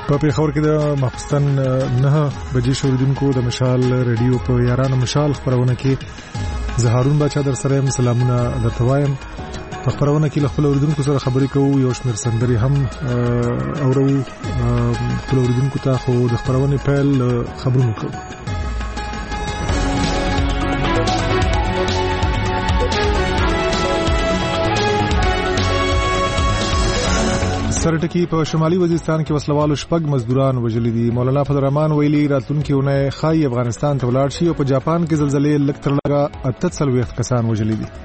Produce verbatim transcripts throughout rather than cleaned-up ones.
په پیښور کې د ماخستن نه بجې شوریدونکو د مشال ریډیو په یارانو مشال خبرونه کې زه هارون بچا در سره یم. سلامونه درته وایم. په خبرونه کې له خپل اوریدونکو سره خبرې کوو، یو شمېر سندرې هم اورو. خپل اوریدونکو ته خو د خبرونې پیل خبرونه کوو. سرټکی په شمالي وزیرستان کې وسلوالو شپږ مزدوران وژلي دي. مولانا فضل الرحمن ویلي راتلونکي اونۍ خای افغانستان ته ولاړ شي او په جاپان کې زلزلې لږ تر لږه اته څلوېښت کسان وژلي دي.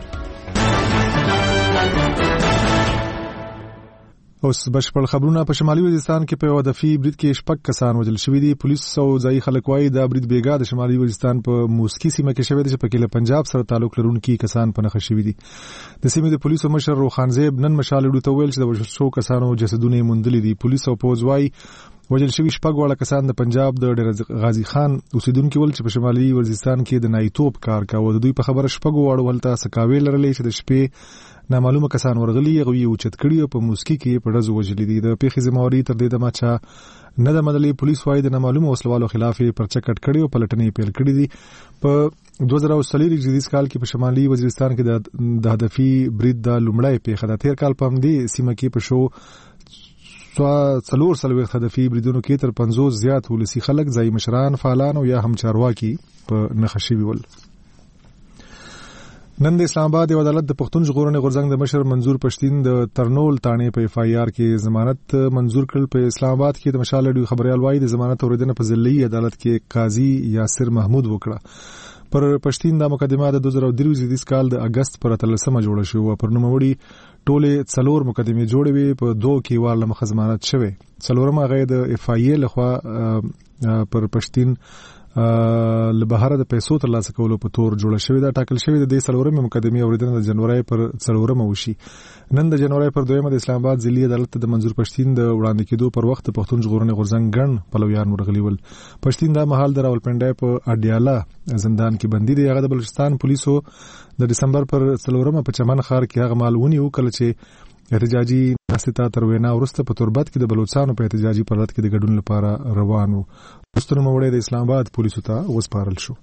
اوس بشپړ خبرونه. په شمالي وزیرستان کې په یو دفي برید کې شپږ کسان وژل شوي دي. پولیس او ځایي خلک وایي دا برید بیګا د شمالي وزیرستان په موسکی سیمه کې شوی دی چې پکې له پنجاب سره تعلق لرونکي کسان په نښه شوي دي. د سیمې د پولیسو مشر روخانزیب نن مشال ډو ته ویل چې د وژل شوو کسانو جسدونه یې موندلي دي. پولیس او پوځ وایي وژل شوي شپږ واړه کسان د پنجاب د ډېر غازي خان اوسیدونکي ول چې په شمالي وزیرستان کې د نایتوب کار کاوه. د دوی په خبره شپږ واړو ولته سکاوي لرلې چې د شپې نامعلومه کسان ورغلي غوي او چت کړي او په موسکی کې په ډزو وژلي دي. د پیښې ذمہواری تر دې د ماچا نه د مدلي پولیس وايي د نامعلومه وسلوالو خلاف پرچه کټ کړي او پلټنې پیل کړي دي. په دوه زره څلور کال کې په شمالي وزیرستان کې د هدفي برید د لومړی پیښه د تیر کال په همدې سیمه کې په شو څلور څلوېښت هدفي بریدونو کې تر پنځوس زیات ولسي خلک، ځایي مشران، فعالان او یا هم چارواکي په نښه شوي ول. نن د اسلام آباد یو عدالت د پښتون ژغورنې غورځنګ د مشر منظور پښتین د ترنول تانې په اف آی آر کې ضمانت منظور کړ. په اسلام آباد کې د مشال ډیو خبريال وایي د ضمانت اوریدنه په ضلعي عدالت کې قاضي یاسر محمود وکړه. پر پښتین د مقدمه د دوه زره درې کال د اگست پر اتلسمه جوړه شو او پر نوموړي ټوله څلور مقدمه جوړې وي. په دوه کې وال مخ ضمانت شوه. څلورمه غي د اف آی ای لخوا پر پښتین له بهر د پیسو تر لاسه کولو په تور جوړه شوې ده. ټاکل شوې ده د څلورمه مقدمه اوریدنه د جنوري پر څلورمه وشي. نن د جنوري پر دویمه د اسلام آباد ضلعي عدالت د منظور پښتین د وړاندې کېدو پر وخت پښتون ژغورنې غورځنګ ګڼ پلویان ورغلي ول. پښتین د مهال د راولپنډای په اډیاله زندان کې بندي دی. هغه د بلوچستان پولیسو د دسمبر پر څلورمه په چمن ښار کې هغه مالونی وکړ چې احتجاجي ناستا تر وینا ورسته په تربت کې د بلوچستان په احتجاجي پرلط کې د ګډون لپاره روانو. پښتون موړې د اسلام آباد پولیسو ته وسپارل شو.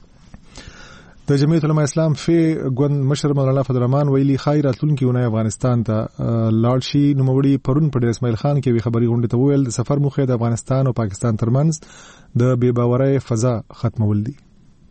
د جمعیت علماء اسلام فی ګوند مشر مولانا فضل الرحمن ویلي خیر راتلونکي اونۍ افغانستان ته لاړ شي. نو موړي پرون په اسماعیل خان کې وی خبري غونډه ته ویل د سفر موخه د افغانستان او پاکستان ترمنځ د بے باورۍ فضا ختمول دي.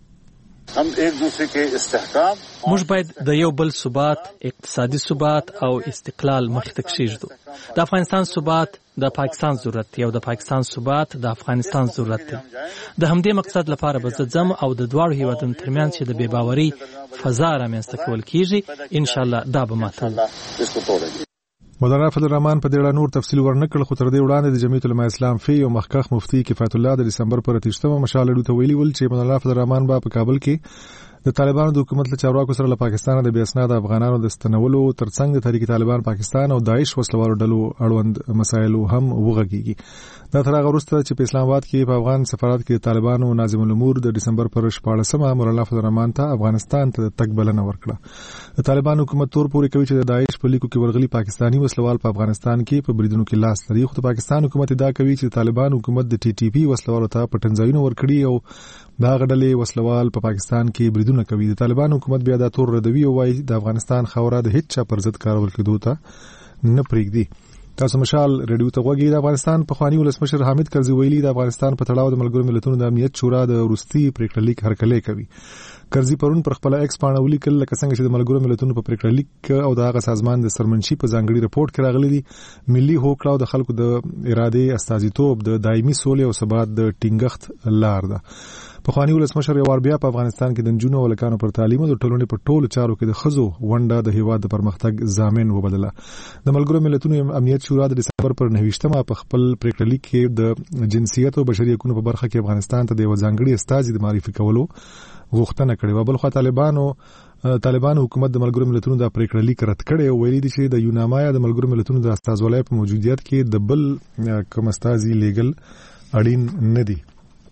هم ایک دوسرے کے استحکام موږ باید د یو بل ثبات، اقتصادي ثبات او استقلال مخ ته کېږدو. د افغانستان ثبات د پاکستان ضرورت دی او د پاکستان ثبات د افغانستان ضرورت دی. د همدې مقصد لپاره به زه ځم او د دواړو هیوادونو ترمنځ چې د بې باورۍ فضا رامنځته کول کېږي ان شاء الله دا به ماتوو. مولانا فضل الرحمن په دې اړه نور تفصیل ورنکړ، خو تر دې وړاندې د جمعیت علماء اسلام فی او مخکخ مفتی کفایت الله د دسمبر پر اتیشتمه مشال ډو ته ویلي ول چې مولانا فضل الرحمن با په کابل کې د طالبانو د حکومت له چارواکو سره له پاکستان د بې اسناد افغانانو د ستنولو ترڅنګ د تحریک طالبان پاکستان او داعش وسلوالو ډلو اړوند مسایلو هم وغږیږي. دا تر هغه وروسته چې په اسلام آباد کې په افغان سفارت کې طالبانو ناظم الامور د دسمبر پر شپاړسمه مولانا فضل الرحمن ته افغانستان ته تګ بلنه ورکړه. د طالبان حکومت تور پورې کوي چې د داعش په لیکو کې ورغلي پاکستانی وسلوال په افغانستان کې په بریدونو کې لاس لري. خو د پاکستان حکومت ادعا کوي چې طالبان حکومت د ټي ټي پی وسلوالو ته پټنځایونه ورکړي او دا غډلې وسلوال په پاکستان کې بریدونه کوي. د طالبان حکومت بیا دا تور ردوي او وايي د افغانستان خوره د هیڅ چا پر ضد کارول کېدو ته نه پرېږدي. تاسو مشال ریډیو ته غوږی. د افغانستان په خواني ولسمشر حامد کرزي ویلي د افغانستان په تړاو د ملګرو ملتونو د امنیت شورا د روسي پریکړه لیک هرکلی کوي. کرزي پرون پر خپل ایکس باندې ولیکل لکه څنګه چې د ملګرو ملتونو په پریکړه لیک او د هغه سازمان د سرمنشي په ځانګړي رپورت کې راغلي دي ملي هوکړه او د خلکو د اراده استازیتوب د دایمي سولې او ثبات د ټینګښت لار ده. په خواني ولسمشر یو ور بیا په افغانستان کې د نجونو او لکانو پر تعلیم او د ټولنې په ټولو چارو کې د خزو ونډه د هیواد د پرمختګ ضامن وبدله. د ملګرو ملتونو امنیت شورا د دسمبر پر نهویشتمه په خپل پریکړه لیک کې د جنسیت او بشري حقوقو په برخه کې افغانستان ته د وځانګړي استازي د معرفي کولو غوښتنه کړې و. بل خو طالبانو طالبان حکومت د ملګرو ملتونو د پریکړه لیک رد کړي او ویلي دي چې د یونامایا د ملګرو ملتونو د استازولۍ په موجودیت کې د بل کوم استازي لیګل اړین نه دي.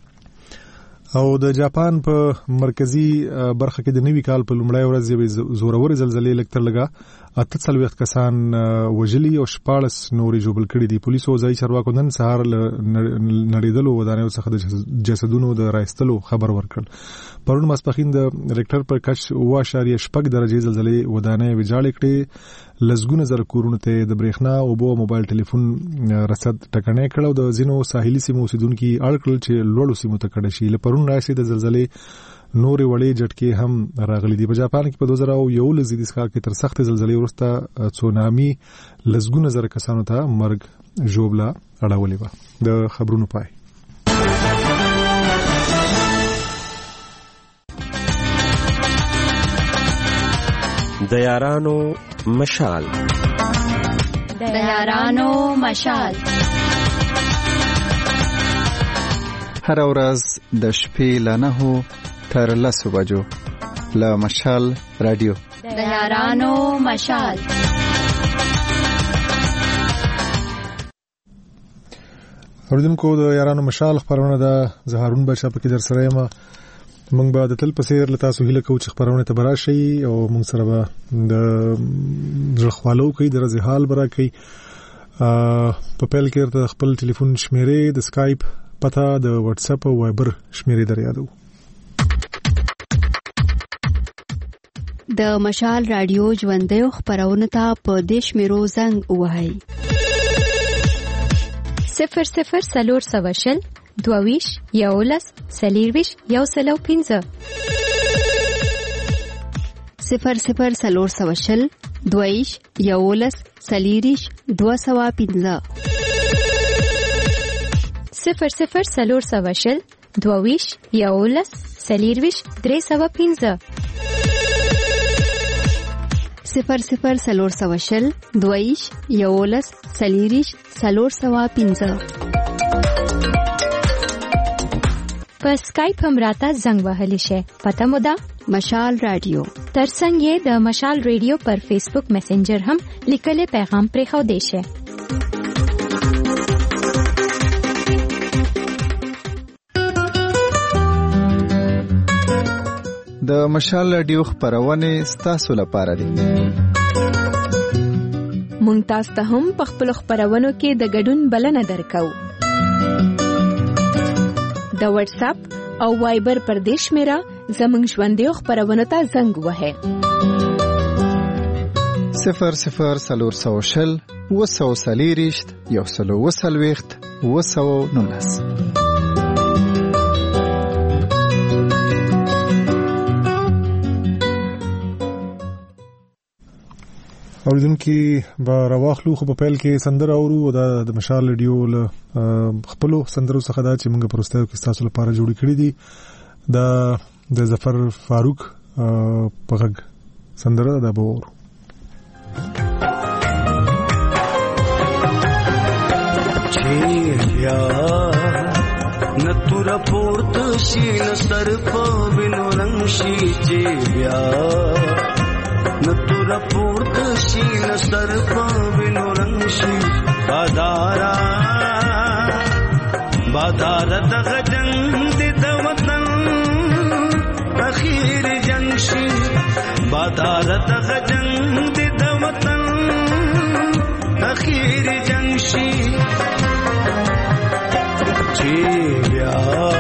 او د جاپان په مرکزی برخه کې د نوي کال په لومړۍ ورځ یوې زورور زلزلې لکتر لګا اته څلوېښت کسان وژلي او شپاړس نورې ژوبل کړي دي. پولیسو ځایي چارواکو نن سهار نړېدلو ودانیو څخه د جسدونو د راایستلو خبر ورکړ. پرون ماسپښین د ریکټر پر کچ اوه اعشاریه شپږ درجې زلزلې ودانۍ ویجاړې کړې. لسګونه زره کورونو ته د برېښنا، اوبو او موبایل ټلیفون رسد ټکنی کړ او د ځینو ساحلي سیمو اوسیدونکي اړ کړل چې لوړو سیمو ته کډه شي. له پرون راهیسې د زلزلې نورې وړې جټکې هم راغلي دي. په جاپان کې په دوه زره یولس زیږدیز کال کې تر سختې زلزلې وروسته تسونامي لسګونه زره کسانو ته مرګ ژوبله اړولې وه. د خبرونو پای. د یارانو مشال د یارانو مشال هر ورځ د شپې له نهو تر لسو بجو له مشال رادیو د یارانو مشال. اوریدونکو د یارانو مشال خبرونه د زهارون بچا په کې در سره یم. موږ به د تل په څیر له تاسو هیله کوو چې خبرونه ته براشي او موږ سره به د ځخوالو کوي د رضی حال برا کوي. په پیل کې د خپل ټلیفون شمیرې، د سکایپ پته، د واتس اپ او وایبر شمیرې در یادو. د مشال رادیو ژوندۍ خبرونه ته په دیش میرو زنګ وهاي صفر صفر سلور سواشل دوویش یولس سلیرویش یو سلو پینزه صفر صفر سلور سواشل دوویش یولس سلیریش دو سوا پینزه صفر صفر سلور سواشل دوویش یولس سلیرویش درې سوا پینزه صفر صفر سلور سواشل دویش یولس سلیریش سلور سوا پینزه. په سکایپ هم راته زنګ وهلی شي. پته مو ده مشال رادیو. ترڅنګ یې د مشال رادیو پر فیسبوک میسنجر هم لیکلي پیغام پرې خو دی شي. د مشال رادیو خبرونه ستاسو لپاره دي. مونږ تاسو ته هم په خپل خبرونو کې د ګډون بلنه درکو. د واتس اپ او وایبر پر دیش میرا زمنګ ژوندۍ خبرونه ته زنګ وهه صفر صفر سلور سوشل وسو سلیریشت یو سلو وسلويخت وسو نونس. اوریدونکي به راواخلو. خو په پیل کې سندره اورو او د مشال رادیو له خپلو سندرو څخه دا چې موږ پروستایو کې تاسو لپاره جوړ کړی دي. دا د ظفر فاروق په غږ سندره دا به اورو. چیا نتور پورت شین سر په وینو رنگ شي چې بیا نتور پورت شین سر په وینو رنگ شي بادارا بادار دغه جنگ د وطن اخیر جنگ شي بادار دغه جنگ د وطن اخیر جنگ شي چې بیا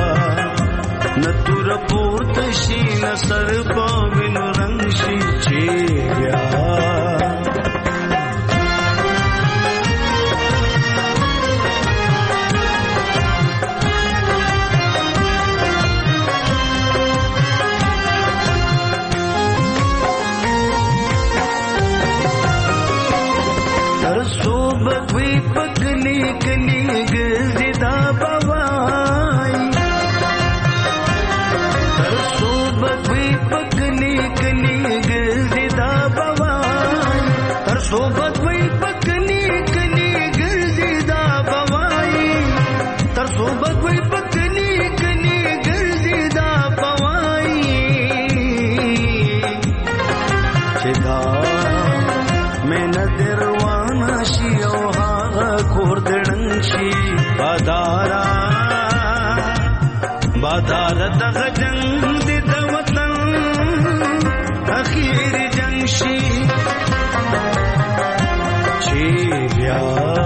نتور پورت شین سر په وینو رنگ شي چې بیا تر صوبت وی پکلی کلی گرزی دا بوائی تر صوبت وی پکلی کلی گرزی دا بوائی تر صوبت وی پکلی کلی گرزی دا بوائی تر صوبت وی پکلی کلی گرزی دا بوائی چدا میں ندر شي او هغه کور دړن شي بادارا بادار دغه جنگ د وطن اخیر جنگ شي بیا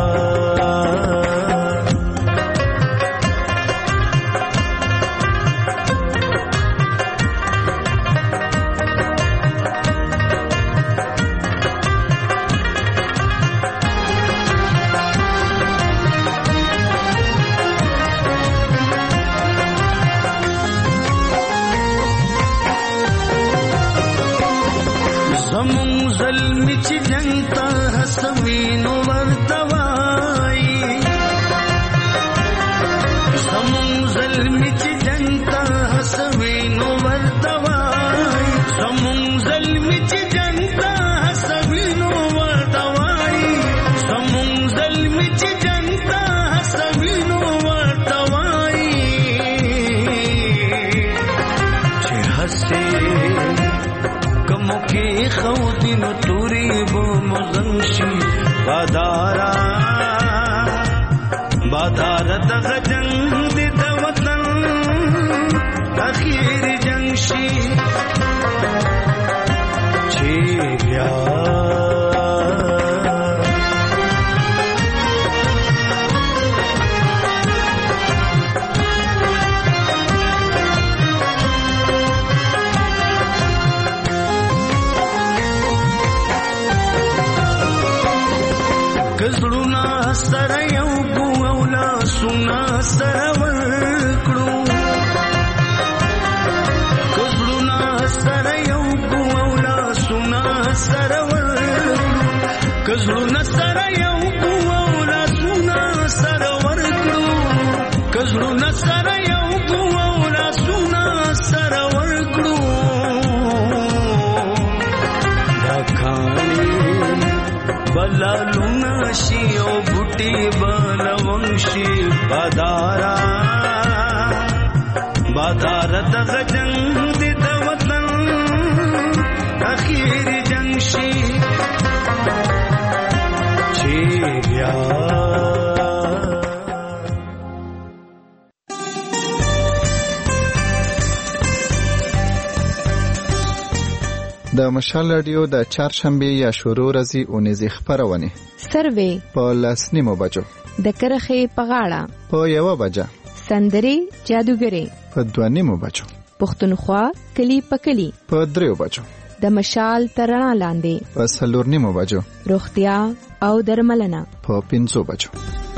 د مشال رادیو د چهارشنبه یا شروع ورځې اونیزې خپرونه سروې په لاس نیمو بجو د کرخې په غاړه په یوه بجه سندري جادوګري په دوه نیمو بجو پښتونخوا کلی په کلی په دریو بجو د مشال ترنا لاندې په څلور نیمو بجو روغتیا او درملنه په پنځو بجو.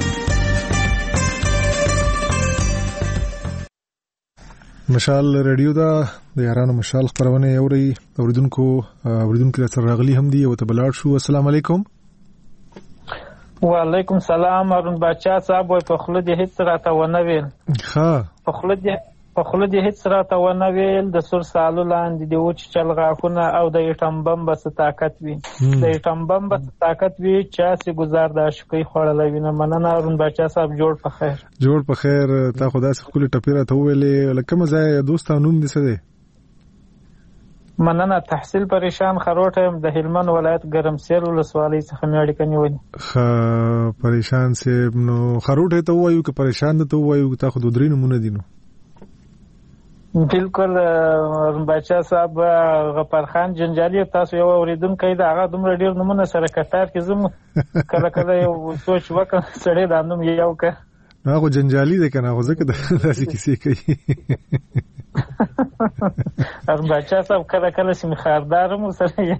مشال رادیو دا د یارانو مشال خبرونه اوري اوریدونکو اوریدونکو سره راغلي هم دي او ته بلاړ شو. السلام علیکم. وعلیکم سلام. ارون بچا صاحب وای په خله دې هیڅ راته ونه ویل. ها په خله دې په خله دې هیڅ راته ونه ویل د سر سالو لاندې دی و چې چل غاخونه او د ایټم بم بس طاقت وي د ایټم بم بس طاقت وي چې سي گزار د عشقي خړلې وینه. مننه ارون بچا صاحب. جوړ په خیر. جوړ په خیر. تا خدا سره خپل ټپیره ته ویلې لکه مزه دوستانو نوم دې څه دی؟ مننه. تحصیل پریشان خروټه د هلمند ولایت ګرمسیر ولسوالۍ څخه مې اړیکه نیولې. خ پریشان سه نو خروټه ته وایو که پریشان ته وایو تا خو درې نمونه دي نو. بالکل بچا صاحب. غفار خان جنجالي تاسو یو اوریدونکو دا هغه دومره ډیر نمونه سره کتار کې زمو کله کله یو سوچ وکړ سړی دا نوم یو ک هغه جنجالي ده کنه هغه ځکه داسې کیسې کوي. ار بچا صاحب کله کله سم خاردار مو سره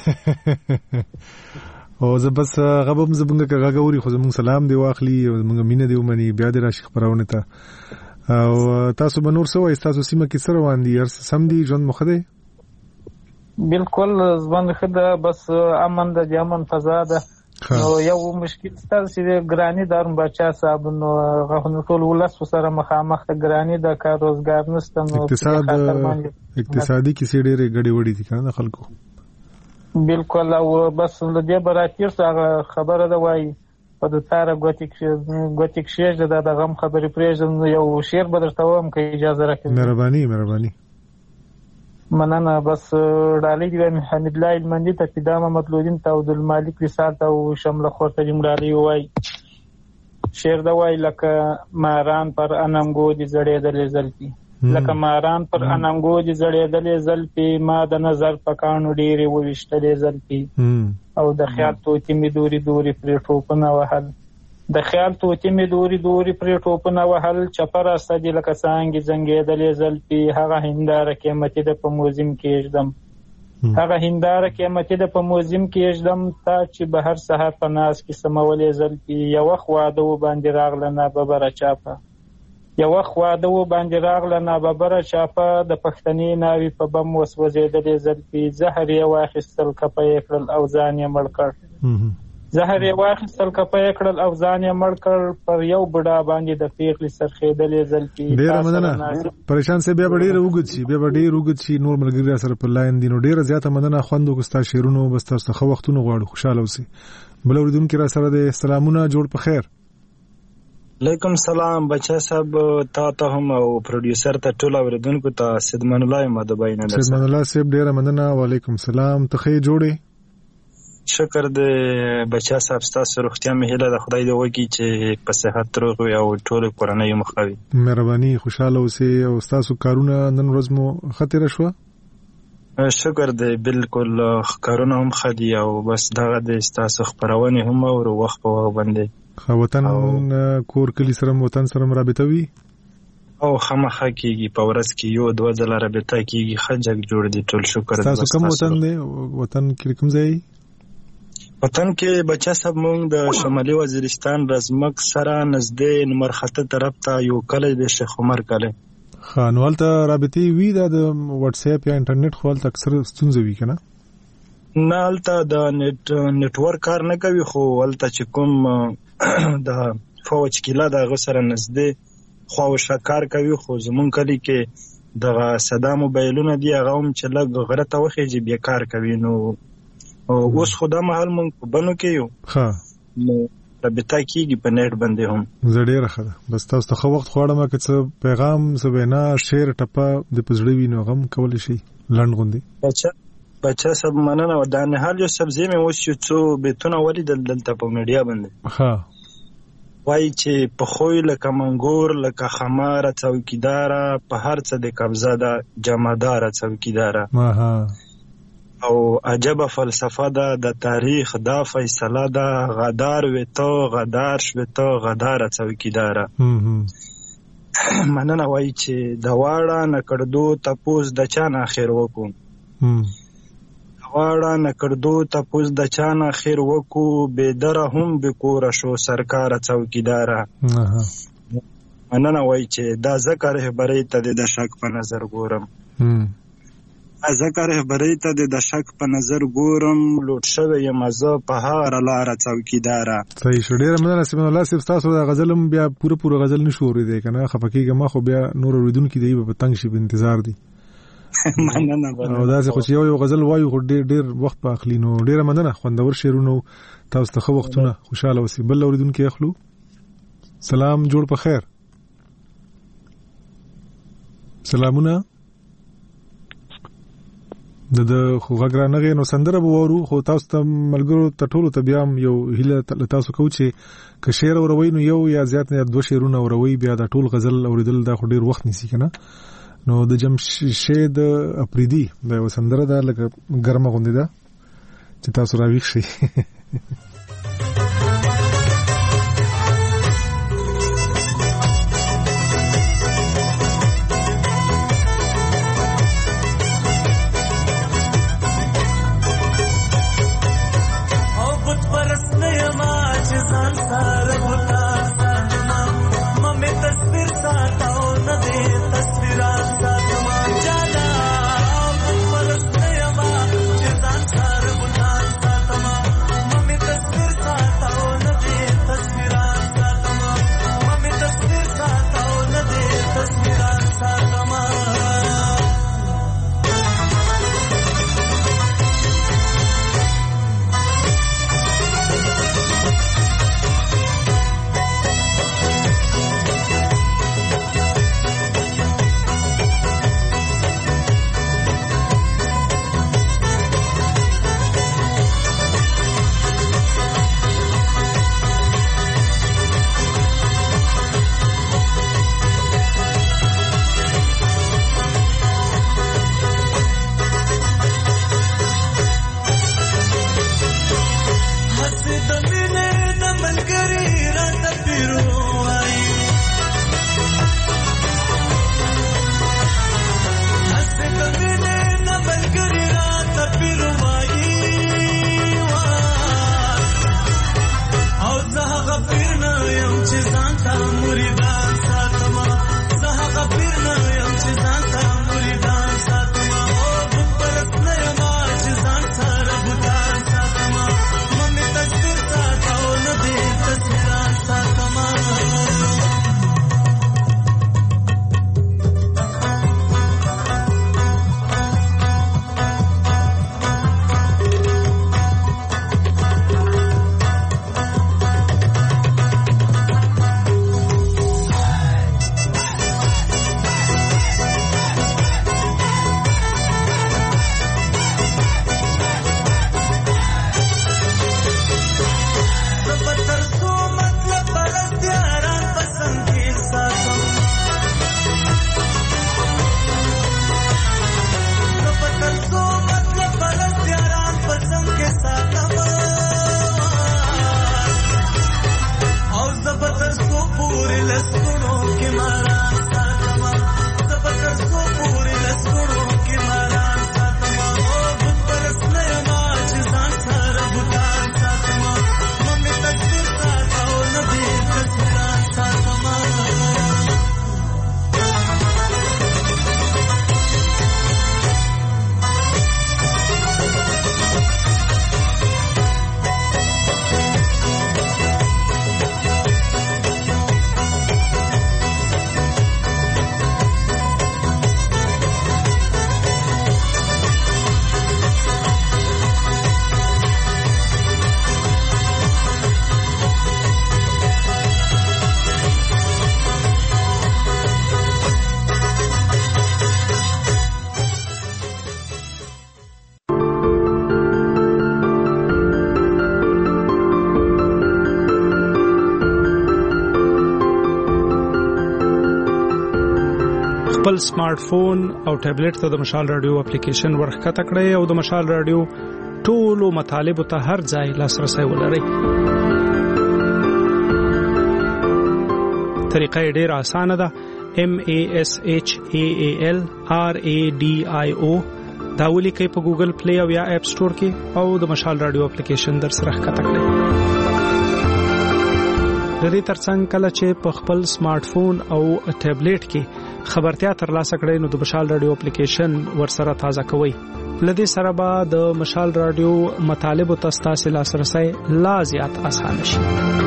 او زه بس غبم زبنګ کغه غوري خو زمون سلام دی واخلي او موږ مینه دی ومني بیا د راشي خبرونه ته او تاسو به نور سوای تاسو سیمه کې سره وان دي هر سم دي ژوند مخ دی؟ بالکل ځوان خده بس امن د امن فضا ده. نو یو مشکل ستاسو چې ګرانی دارم بچا صاحب نو غو ټول ولس سره مخامخ ته ګرانی د کار روزګار نشته. نو اقتصاد اقتصادي کیسې ډېرې غړي وړي دي کنه خلکو. بالکل. او بس لدی براتیر څنګه خبره ده وای په د تار غوتیک غوتیک شیج د دغه خبرې پرېږدم یو شعر بدرته وم که اجازه راکړئ. مهرباني مهرباني. مننه. بس ډالۍ دی حمید الله المندي ته پیدامه مطلوبین ته عبد المالک وصال ته او شمله خورته جملالي وای شعر دا وای لکه ماران پر اننګو دي زړې د لزلتي لکه ماران پر اننګو دي زړېدلې زلفې، ما د نظر په کاڼو ډېرې وویشتلې زلفې، او د خیال طوطي مې دوري دوري پرې ټوپونه وهل، د خیال طوطي مې دوري دوري پرې ټوپونه وهل، چپه راسته دي لکه څانګې زنګېدلې زلفې، هغه هنداره قیمتي ده په موزیم کې ایږدم، هغه هنداره قیمتي ده په موزیم کې ایږدم، تا چې به هر سهار په ناز کې سمولې زلفې، یو وخت واده و باندې راغله ناببره چاپه، یو وخت واده و باندې راغله ناببره چاپه، د پښتنې ناوې په بم وسوځېدلې زلفې، زهر یې واخیستل کپه یې کړل او ځان یې مړ کړ، زهر یې واخیستل کپه یې کړل او ځان یې مړ کړ، پر یو بوډا باندې د پیغلې سرخېدلې زلفې. ډېره مننه پریشان صاحب، بیا به ډېر اوږد شي، بیا به ډېر اوږد شي، نور ملګري را سره په لاین دي، نو ډېره زیاته مننه. خوند وکړو ستا شعرونو، بس تاسو ته ښه وختونه غواړو، خوشحاله اوسئ. بل اورېدونکي را سره دی. سلامونه، جوړ په خیر. علیکم سلام بچا صاحب، تا ته هم او پروډوسر ته ټول اوریدونکو ته سیدمان الله مدبای نه ده. سیدمان الله صاحب ډیره مننه. وعلیکم سلام. ته ښه جوړې؟ شکر دې بچا صاحب، ستاسو روغتیا مې هیله ده خدای دې وکړي چې په صحت روغ وي او ټول کورنۍ مو ښه وي. مهرباني، خوشاله اوسئ. او ستاسو کارونه نن ورځ مو ښه تېره شوه؟ شکر دې بالکل کارونه هم ښه دي، او بس دغه دې ستاسو خپرونې هم اورو وخت په وخت باندې. وطن کور کلی سره وطن سره رابطه وي او خامخا کېږي، په ورځ کې یو دوه ځله رابطه کېږي، ښه جګ جوړ دي ټول. شکر. تاسو کوم وطن دی؟ وطن کې کوم ځای؟ وطن کې بچا صاحب مونږ د شمالي وزیرستان رزمک سره نږدې نمرخته طرف ته یو کلی دی، شیخ عمر کلی. ښه، نو هلته رابطې وي د واتس اپ یا انټرنیټ؟ خو هلته اکثر ستونزه وي که نه؟ نه، هلته د نیټ نیټورک کار نه کوي، خو هلته چې کوم د فوج کیله د هغه سره نږدې خواوشا کار کوي، خو زمونږ کلي کې دغه ساده موبایلونه دي، هغه هم چې لږ غره ته وخېږي بیا کار کوي. نو اوس خو دا مهال مونږ په بنو کې یو، نو رابطه کېږي په نیټ باندې هم. زه ډېره ښه ده. بس تاسو ته ښه وخت غواړم، که څه پیغام، څه وینا، شعر، ټپه د په زړه وي نو هغه هم کولی شي لنډ غوندې. بچا بچا صاحب مننه. دا نهال یو سبزی مې اوس یو څو بیتونه ولیدل دلته په میډیا باندې. ها، وایي چې په خوی لکه منګور لکه خماره څوکیداره، په هر څه د قبضه ده جمعداره څوکیداره، او عجبه فلسفه ده د تاریخ دا فیصله ده، غدار وې ته غدار شوې ته غداره څوکیداره. مننه. وایي چې د واړه نکړدو تپوس د چا نه خیر وکړو، واړه نکړدو تپوس د چا نه خیر وکړو، بېدره هم بېکوره شو سرکاره څوکیداره. مننه. وایي چې دا ځکه رهبرۍ ته د شک په نظر ګورم، ځکه رهبرۍ ته د شک په نظر ګورم، لوټ شوی یم زه په هره لاره څوکیداره. صحیح شو. ډېره مننه سیمان الله صاحب. ستاسو د غزل هم بیا پوره پوره غزل نشو اورېدی که نه؟ خفه کېږم ما، خو بیا نور اورېدونکي دی به په تنګ شي، په انتظار دي. مننه. او داسې خو چې یو یو غزل وایو خو ډېر ډېر وخت په اخلي. نو ډېره مننه. خوندور شعرونه تاسو ته ښه وختونه، خوشحاله اوسئ. بل اورېدونکي اخلو. سلام، جوړ په خیر. سلامونه. د د خو غږ را نغی، نو سندره به واورو، خو تاسو ته ملګرو ته ټولو ته بیا هم یو هیله له تاسو کوو چې که شعر اوروئ نو یو یا زیات نه دوه شعرونه اوروئ، بیا دا ټول غزل اوریدل دا خو ډېر وخت نیسي که نه. نو د جمشید اپریدي دا یوه سندره ده، لکه ګرمه غوندې ده چې تاسو راویښ شئ. ممې خپل سمارټ فون او ټابلیټ ته د مشال رادیو اپلیکیشن ورښکته کړئ او د مشال رادیو ټولو مطالبو ته هر ځای لاسرسی ولرئ. طریقه یې ډېره اسانه ده. M A S H A A L R A D I O دا ولیکئ په ګوګل پلی او یا اپ سٹور کې او د مشال رادیو اپلیکیشن در سره ښکته کړئ. د دې ترڅنګ کله چې په خپل سمارټ فون او ټابلیټ کې خبرتیا ترلاسه کړئ نو د مشال رادیو اپلیکیشن ورسره تازه کوئ. لدې سره به د مشال رادیو مطالبو ته ستاسو لاسرسی لا زیات اسانه شي.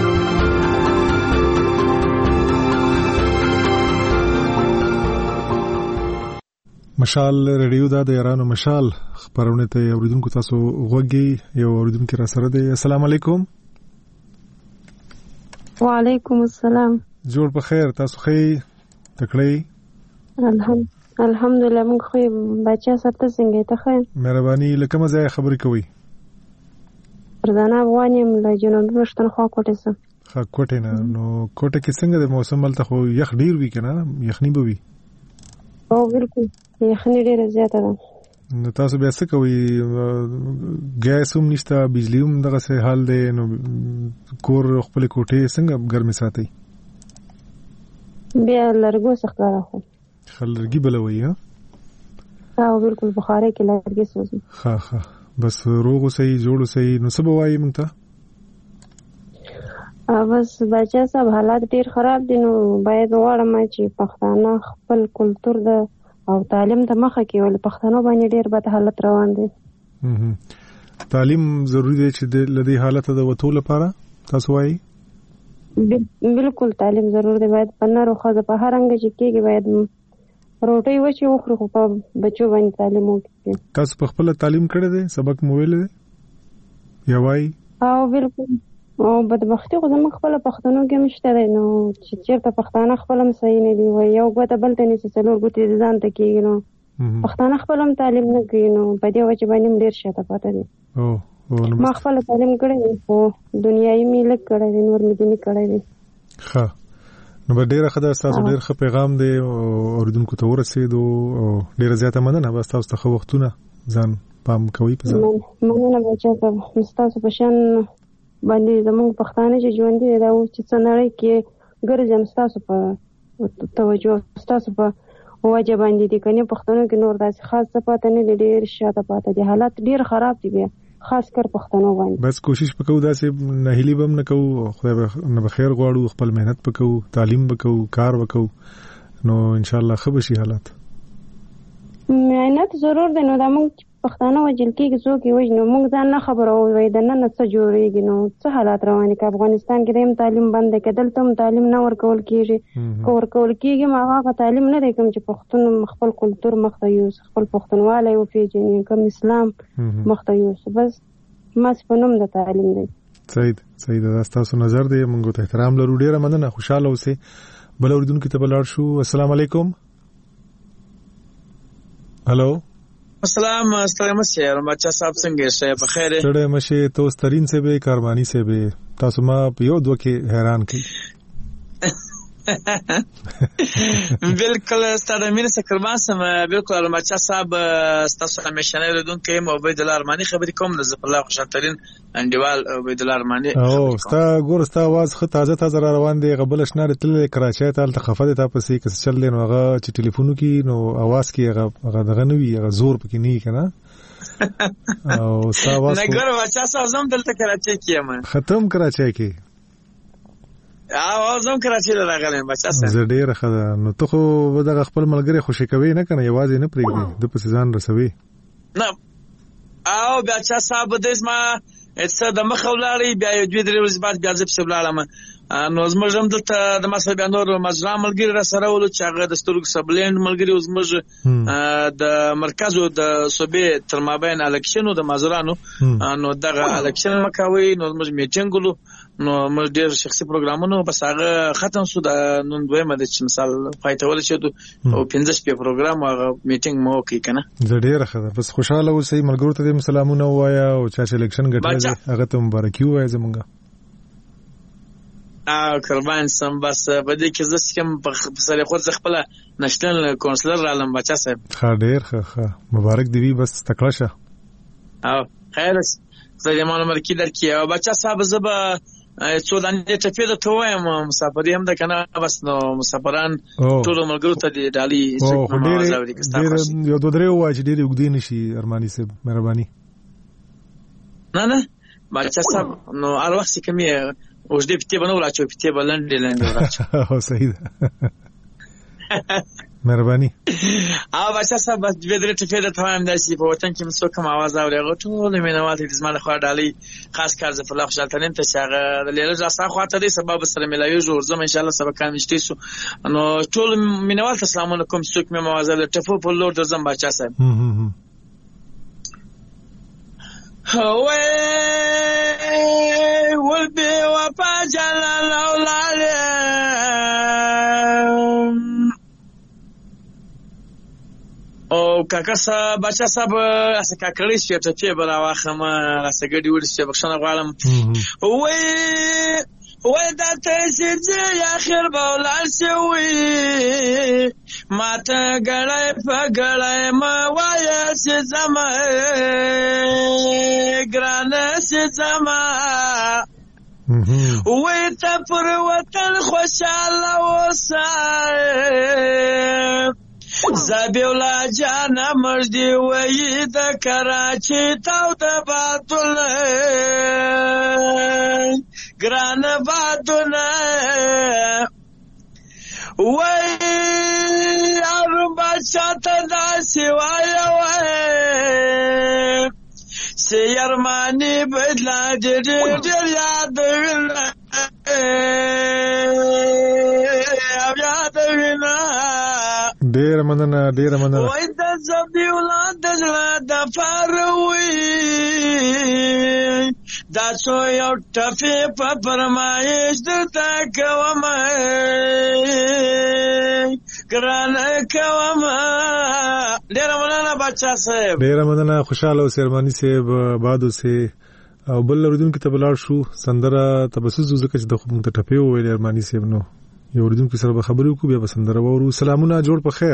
مشال رادیو دا د یارانو مشال خبرونه ته اوریدونکو تاسو غوږی یو اوریدونکو را سره دی. السلام علیکم. وعلیکم السلام. جوړ په خیر تاسو خې تکړی؟ الحمد الحمدلله موږ خو بچا سره څنګه ته خیر؟ مهرباني لکه مزه خبرې کوي. پردانا افغانیم له جنوبي پښتون خوا کوټه سه. خا کوټه نه نو کوټه کې څنګه د موسم ملته خو یخ ډیر وی کنه یخنی به وی. او بالکل یخنی ډیره زیاته ده. نو تاسو بیا څه کوئ؟ ګیس هم نشته، بجلی هم دغه څه حال دی. نو کور خپل کوټه څنګه ګرمي ساتي؟ بیا لرګو څخه راخو خلرګي بلوي ها؟ او بالکل بخاره کې لرګي سوزي. ها ها بس روغ صحیح جوړ صحیح. نو څه بوایي مونږ ته؟ بس بچا صاحب حالات ډیر خراب دي. نو باید وړم چې پښتانه خپل کلچر د او تعلیم ته مخه کې ول پښتنو باندې ډیر بد حالت روان دي. تعلیم ضروری دی چې د لدی حالت د وټو لپاره تاسو وایي؟ بالکل تعلیم ضرور دی. باید پنارو خزه په هر رنګ چې کېږي باید روټي وچی وخوري خو په بچو باندې تعلیم وکړي. تاسو په خپل تعلیم کړی دی؟ سبق مو ویل دی یا وایي؟ او بالکل او بدبختی خو زموږ خپل پښتنو کې مشته دی. نو چې چیرته پښتانه خپل هم صحیح نه دی وای یو ګوته بل ته نشي څلور ګوتې ځان ته کېږي. نو پښتانه خپل هم تعلیم نه کوي. نو په دې وجه باندې ډیر شاته پاتې دي. او ما خپل تعلیم کړی دی خو دنیايي مې لږ کړی دی نور مې دې نه کړی دی. ښه نو به ډیره ښه ده. تاسو ډیر ښه پیغام دی اوریدونکو ته ورسېدو او ډیره زیاته مننه. بس تاسو ته وختونه ځان پام کوي په ځان. مننه بچا په تاسو په شان باندې زموږ پښتانه چې ژوند دي دا و چې څنړی کې ګرځم تاسو په توجه تاسو په وجه باندې دي کنه پښتنو کې نور داسې خاص څه پاتې نه دي. ډیر شاته پاتې دي. حالات ډیر خراب دي بیا خاص کر پښتنو باندې. بس کوشش وکړو داسې نه هلي بم نه کوو. خدای نه بخیر غواړو. خپل مهنت وکړو تعلیم وکړو کار وکړو نو ان شاء الله ښه بشي حالات. مهنت ضرور دی. نو دا موږ پښتانه وجل کېږي څوک یې وژنو موږ ځان نه خبرو وای د نن څه جوړېږي. نو څه حالات روان دي. افغانستان کې هم تعلیم بند دی. کدل ته تعلیم نه ورکول کېږي. کو ورکول کېږي ما هغه تعلیم نه دی کوم چې پښتون خپل کلچر مخته یوس خپل پښتونواله او پیژني کوم اسلام مخته یوس. بس ماس په نوم د تعلیم دی. صحیح صحیح دا تاسو نظر دی. موږ ته احترام لرو. ډیره مننه. خوشاله اوسئ. بل اوریدونکو ته بلار شو. السلام علیکم. هالو السلام ستړی مشه بچا صاحب څنګه یې په خیر؟ ستړی مشه تو سترین سے به کاروانی سے به تاسو ما په یو دوه کې حیران کړي. بالکل ستړی مینه سکرمان سم بالکل بچا صاحب تاسو همیشه نه ردونکو یم عبید الله ارمانی خبرې کوم د ظفر الله خوشالترین انډیوال عبید الله ارمانی. او ستا ګور ستا आवाज خه تازه تازه روان دی. غبل شنه تل کراچۍ ته تخفض ته پسې کس چل دی. نو هغه چې ټلیفونو کې نو आवाज کې هغه هغه دغه نوی هغه زور پکې نه کنه. او ستا आवाज نه ګور بچا صاحب زم دلته کراچۍ کې یم. ختم کراچۍ کې او زم کراچۍ له راغلم بچا صاحب. زه ډیر ښه. نو ته خو دغه خپل ملګری خوشی کوي نه کنه یوازې نه پرېږدي د پسې ځان رسوي نه. او بچا صاحب د اسما څه د مخولاري بیا دوی درې ورځې بعد بیا ځب سبلاله نو زموږ هم دلته د مسله بیا نور مجرا ملګری را سره ول چې هغه د سترګ سبلند ملګری زموږ د مرکز او د صوبې تر مابین الکشنو د مزرانو نو دغه الکشن مکاوي نو زموږ میټینګلو نو موږ ډیر شخصي پروګرامونو بس هغه ختم شو. د نن دویمه د چې مثال فایټول شو او پنځه شپې پروګرام هغه میټینګ مو کوي کنه. زه ډیر ښه بس خوشاله اوسئ. ملګرو ته دې سلامونه وایا او چې الیکشن ګټل هغه ته مبارکي وایا زمونږه. او قربان سم بس په دې کې زه کوم په سره خو ځ خپل نشنل کونسلر رالم بچا صاحب ښه ډیر ښه مبارک دی وی بس تکړه شه او خیر زه یې مال مرکی درکې او بچا صاحب زبا څو دانې ټپې د تویم مسافرې هم د کنه بس نو مسافران ټول ملګرو ته دی ډالي او ډیر یو دوه درې وای چې ډیر وګدې نشي ارماني صاحب مهرباني نه نه بچا صاحب نو هر وخت کمی اوس دې پته بنو راچو پته بلند لاندې راچو او صحیح ده مهرباني او بچا صاحب د بدر ټفې د تمام داسي په وطن کې مسو کوم आवाज اوري ټول مینوال دې زما له خوا ډالي خاص کار ز فلاح شالتنم ته شغه د لیله ځا خواته دې سبب سره ملایو جوړ زم ان شاء الله سبا کان مشتي سو نو ټول مینوال السلام علیکم څوک مې आवाज د ټفو په لور د زم بچا صاحب هوې ول به وفا جلال اولاد او کاکا صاحب بچا صاحب اسه کاکړی شي ته په بلا واخه ما اسه ګډي وړي چې بخښنه غواړم وې وې دا ته چې اخر بولال شوی ماته ګړې په ګړې ما وای چې زما ګرانه چې زما وې ته پر وطن خوشاله وسای زابیولا جانا مردی وی د کراچی تاو د باتل گران باتل وی ارم بچات دا سوایا وی سیرمانی بدلا دیر دیر یاد وینا یاد وینا ډیر مننه ډیر مننه وای د زبی ولاد د د فاروي دا څو یو ټفه په فرمایش د تا کوم ګران کوم ډیر مننه بچا صاحب ډیر مننه خوشاله اوسې ارماني صاحب باد اوسې او بل ورودونکو ته بلار شو سندره تبسوس زکه چې د خو ته ټپه ویل ارماني صاحب نو یو ورودونکو سره به خبرې وکړو بیا به سندره وورو سلامونه جوړ په خیر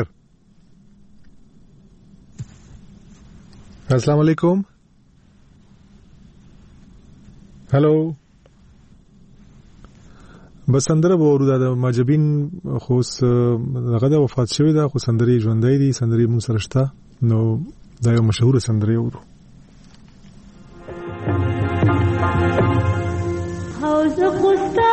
السلام علیکم هالو بس سندره وورو د ماجبین خو هغه د وفات شوی دا خو سندري ژوندۍ دي سندري مون سره شته نو دا یو مشهور سندري وورو حوض خوستا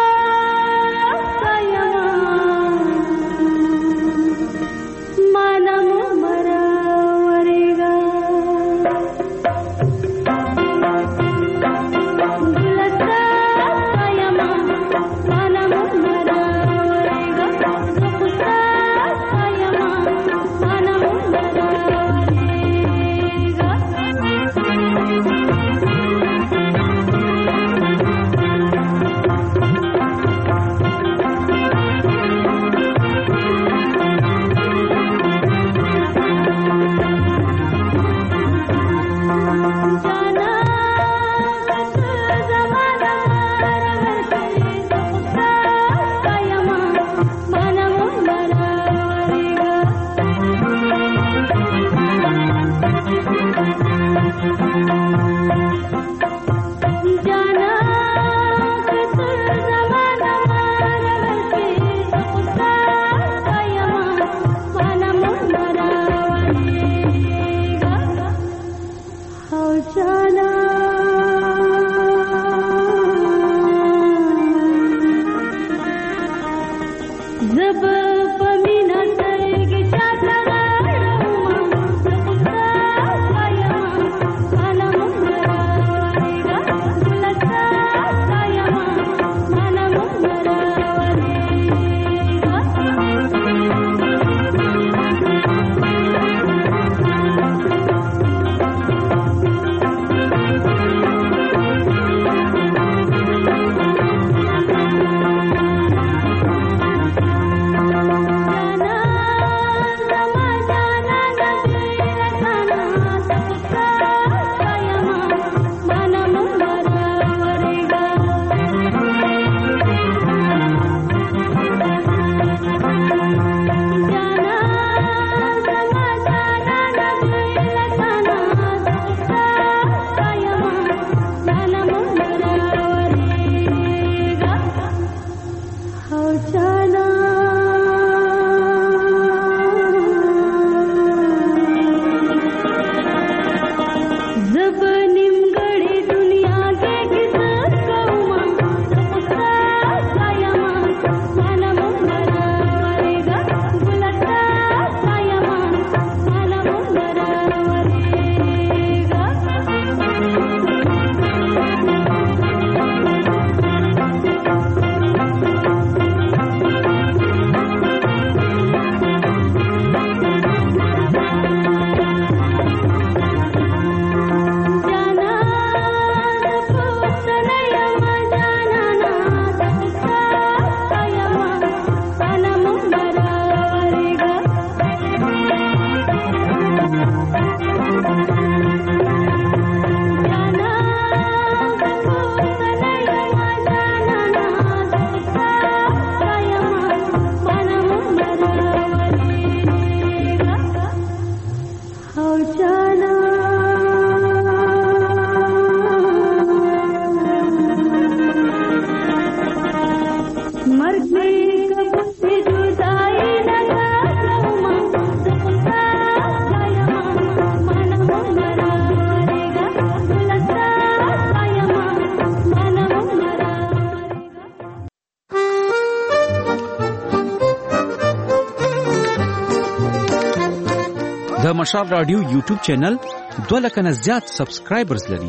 د مشال رادیو یوټیوب چینل دوه لکه نه زیات سبسکرایبرز لري.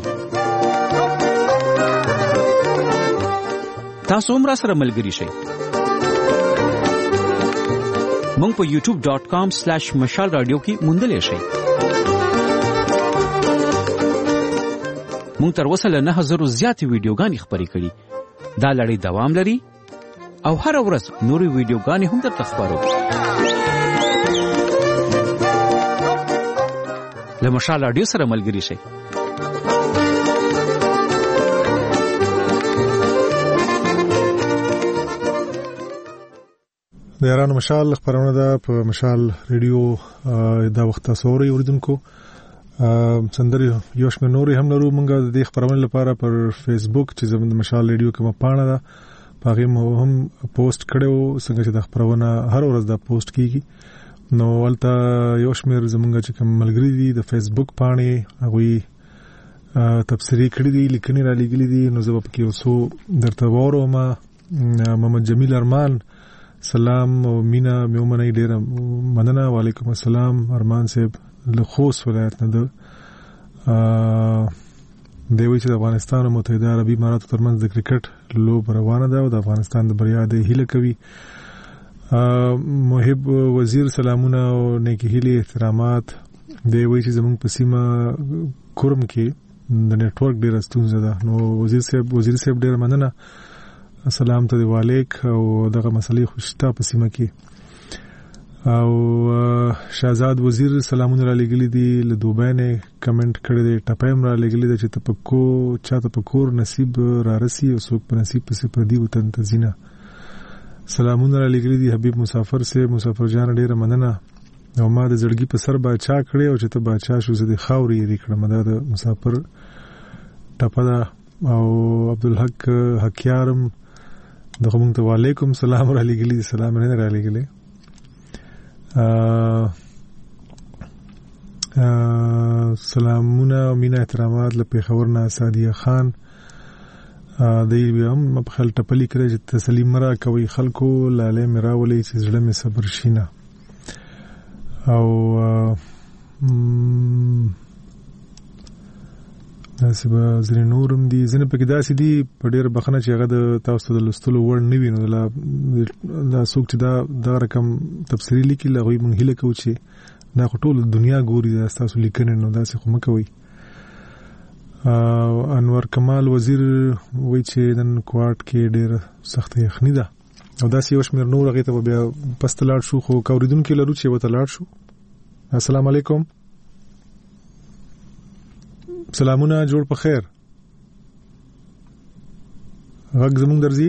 تاسو هم را سره ملګري شئ. مونږ په یوټیوب ډاٹ کام سلیش مشال رادیو کې موندلی شئ. مونږ تر اوسه له نه زرو زیاتې ویډیوګانې خپرې کړي. دا لړۍ دوام لري او هره ورځ نورې ویډیوګانې هم درته خپرو. له مشال رادیو سره ملګري شئ. د یارانو مشال خبرونه ده په مشال رادیو دا وخت تاسو اوریدونکو. سندري یو شمېر نورې هم لرو مونږ د دې خبرونې لپاره پر فیسبوک چې زموږ د مشال رادیو کومه پاڼه ده په هغې مو هم پوسټ کړی و څنګه چې دا خبرونه هر ورځ دا پوسټ کیږي. نو ولته یو شمېر زمونږ چې کوم ملګري دي د فیسبوک پاڼې هغوی تبصرې کړي دي لیکنې را لیږلي دي. نو زه به پکې یو څو درته واورم. محمد جمیل ارمان سلام او مینا مې ومنئ ډېره مننه. وعلیکم السلام ارمان صاحب له خوست ولایت نه ده. دی وایي چې د افغانستان او متحده عربي اماراتو ترمنځ د کرکټ لوبه روانه ده او د افغانستان د بریا د هیله کوي. محب وزیر سلامونه او نیکی هیلې احترامات. دی وایي چې زموږ په سیمه کورم کې د نیټورک ډېره ستونزه ده. نو وزیر صاحب وزیر صاحب ډېره مننه. سلام ته دی والیک او دغه مسلې خو شته په سیمه کې. او شهزاد وزیر سلامونه را لګلي دي له دوبۍ نه کمنټ کړی دی. ټپایم را لګلي دی چې تپکو چاته په کور نصیب را رسی او څوک په نصیب پسې پردي وطن ته ځینه. سلامونه را لګلي دي حبیب مسافر صاحب. مسافر جان ډېره مننه. او ما د زړګي په سر باچا کړی او چې ته باچا شو زه د خاورې یې کړم. دا د مسافر ټپه ده. او عبدالحق حکیارم دغه مونږ ته وعلیکم سلام را لګلي دي. سلام نه را لګلي. سلامونه او مینا احترامات له پېښور نه سادیه خان. دی هم په خپل ټپلي کړی چې تسلي مه راکوئ خلکو لالی مې راولئ چې زړه مې صبر شي نه. او داسې به ځینې نور هم دي. ځینې پکې داسې دي په ډېره بخښنه چې هغه د تاسو د لوستلو وړ نه وي. نو دا څوک چې دا دغه رقم تبصرې لیکي له هغوی موږ هیله کوو چې دا خو ټول دنیا ګوري دا ستاسو لیکنې. نو داسې خو مه کوئ. انور کمال وزیر وایي چې نن کوارټ کې ډېره سخته یخني ده. او داسې یو شمېر نور هغې ته به بیا پس ته لاړ شو. خو که اورېدونکي لرو چې ورته لاړ شو. السلام علیکم. سلامونه جوړ په خیر. غږ زمونږ درځي.